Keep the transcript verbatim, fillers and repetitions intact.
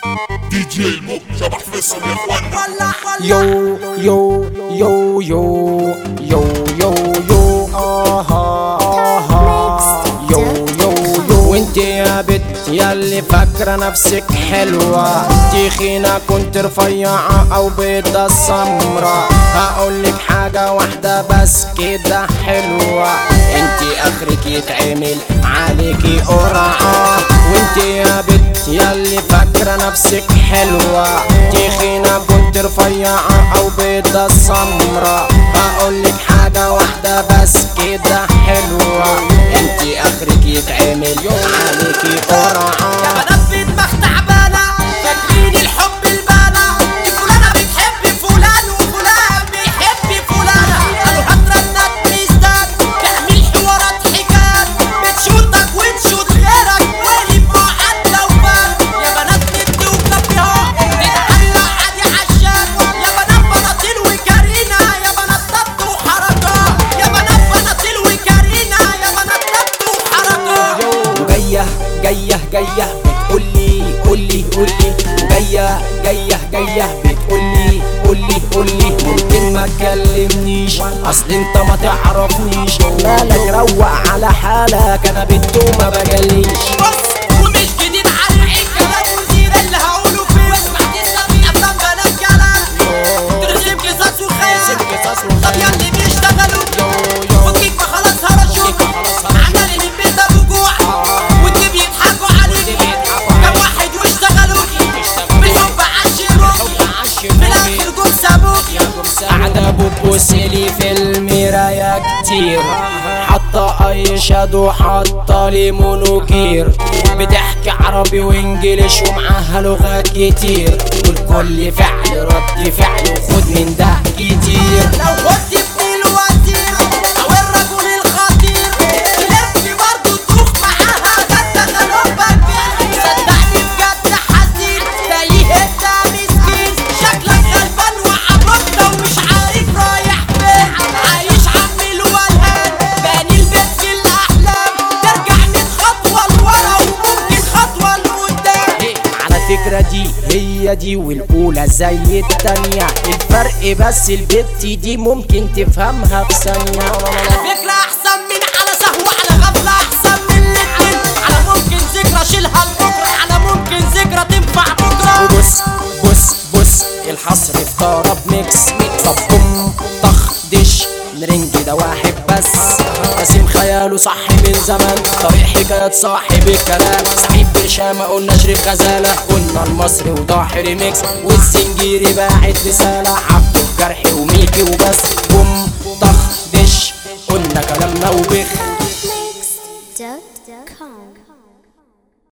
دي جي الموج شبح فيصل يا اخوانا. يو يو يو يو يو يو يو آها آها يو يو يو. وانت يا بت ياللي فاكرة نفسك حلوة، تخينة كنت رفيعة او بيضة سمرة، هقولك حاجة واحدة بس كده حلوة، انت اخرك يتعمل عليكي قرعة. وانت يا بت ياللي فاكرة نفسك حلوة، تخينة كنت رفيعة او بيضة سمرة، هقولك حاجة واحدة بس كده حلوة، انت اخرك يتعمل عليكي قرعة. يا بنات بدماغ تعبانة فاكرين الحب البانة، فلانة بتحب فلان وفلان بيحب فلانة، قالوا هترنك ميزدان تعمل حوارات حكايات، بتشوطك وتشوط غيرك واللي بقعد لو فات. يا بنات ندي وكبيها تتعلق عادي عالشات، يا بنات بناطيل وكارينا، يا بنات نط وحركات، يا بنات بناطيل وكارينا، يا بنات نط وحركات. وجاية جاية جاية بتقولي قولي قولي، وجاية جاية جاية بتقولي قولي قولي، ممكن ما تكلمنيش اصل انت ما تعرفنيش، مالك روق على حالك انا بنت وما بجليش. بص ومش جديد على الكلام وزير اللي هقوله فيه، واسمع تسلم افلام بنات كلام ترسم قصص وخيال. طب ياللي بيشتغلوا فكك ما خلاص هرشوك، عمالين البيت ابو جوع والدي بيضحكوا عليك، كم واحد واشتغلوا بالحب عشروك في الاخر جم سابوك. قاعدة بتبصلي في المراية كتير، حاطة اي شادو حاطة لي مونوكير، بتحكي عربي وانجليش ومعاها لغات كتير، والكل فعل رد فعل وخد من ده كتير. لو كنت ابن الوزير او الرجل الخطير تلف برضه تروح معاها، ده انت غلوبك كبير، صدقني بجد حزين تايه انت مسكين، شكلك غلبان وعبطة ومش عارف رايح فين، عايش عم الولهان باني البيت في الاحلام، ترجع من خطوة لورا وممكن خطوة لقدام. على فكرة دي هي دي والاولى زي التانية، الفرق بس البت دي ممكن تفهمها في ثانية. على فكرة أحسن من على سهو على غفلة، أحسن من الاتنين على ممكن ذكرى شيلها لبكرة، على ممكن ذكرى تنفع بكرة. وبص بص بص الحصر في ضرب ميكس، طب بوم طخ دش نرنج ده واحد بس، راسم خياله صح من زمان، طريق حكايات صاحب الكلام، سعيد برشامة قلنا شريف غزالة، قلنا المصري وضاحي ريميكس، والزنجيري باعت رسالة، عبده بجرحي وميكي وبس، بوم طخ دش قلنا كلامنا وبخ. mix dot com